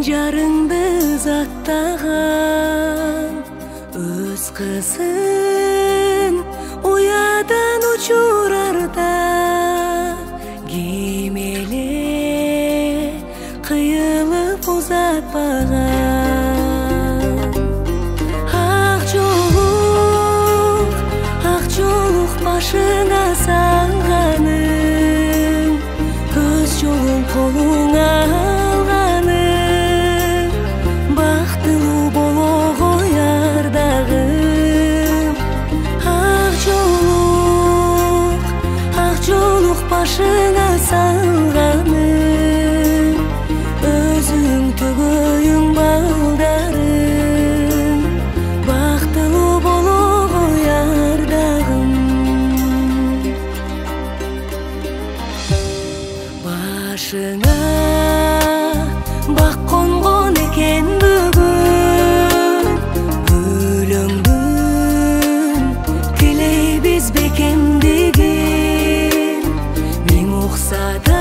жарыңды заттаган өз кызын уядан учурарда кимеле кыйылып узатпаган ак жолук башыңа салганың көз жолун колуңа алганың бактылуу болого ардагым ак жолук башыңа салганың өзүң төгөйүң балдарың бактылуу болого ардагым башыңа бак конгон экен бүгүн өлөңдүн тилейбиз бекемдигин миң укса да